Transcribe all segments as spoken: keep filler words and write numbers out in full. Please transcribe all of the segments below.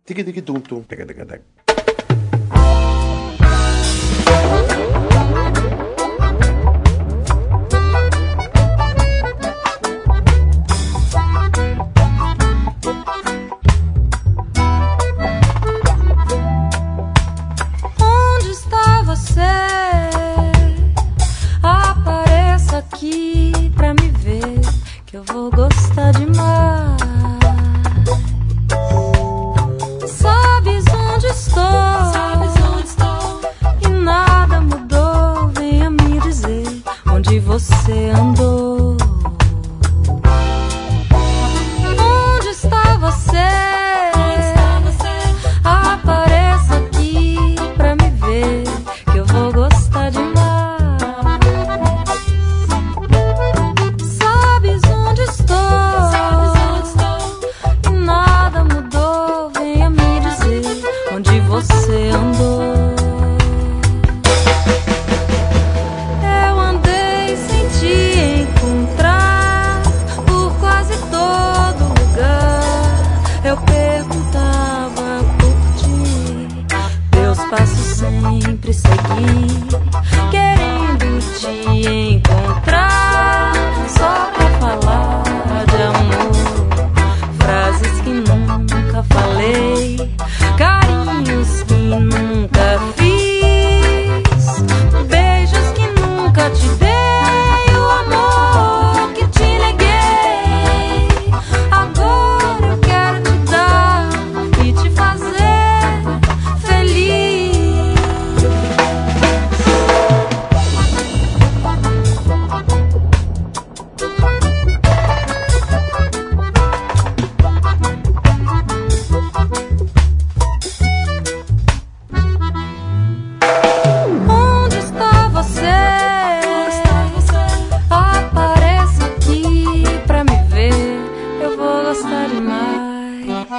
Tic-tic-tum-tum. Tic-tic-tic. Onde está você? Apareça aqui pra me ver, que eu vou gostar demais. Sabes onde estou? Sabes onde estou? E nada mudou. Venha me dizer onde você andou. Onde está você? Onde está você? Apareça aqui pra me ver, que eu vou gostar demais. Sabes onde estou? Sabes onde estou? E nada mudou. Venha me dizer onde você andou. Eu andei sem te encontrar por quase todo lugar. Eu perguntava por ti, teus passos sempre segui, querendo te encontrar só pra falar de amor. Frases que nunca falei, carinhos que nunca fiz, beijos que nunca te dei, o amor que te neguei. Agora eu quero te dar e te fazer feliz. Onde está você? Apareça aqui pra me ver, eu vou gostar demais.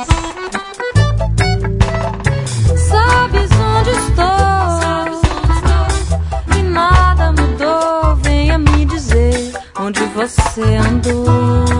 Sabes onde estou? E nada mudou. Venha me dizer onde você andou.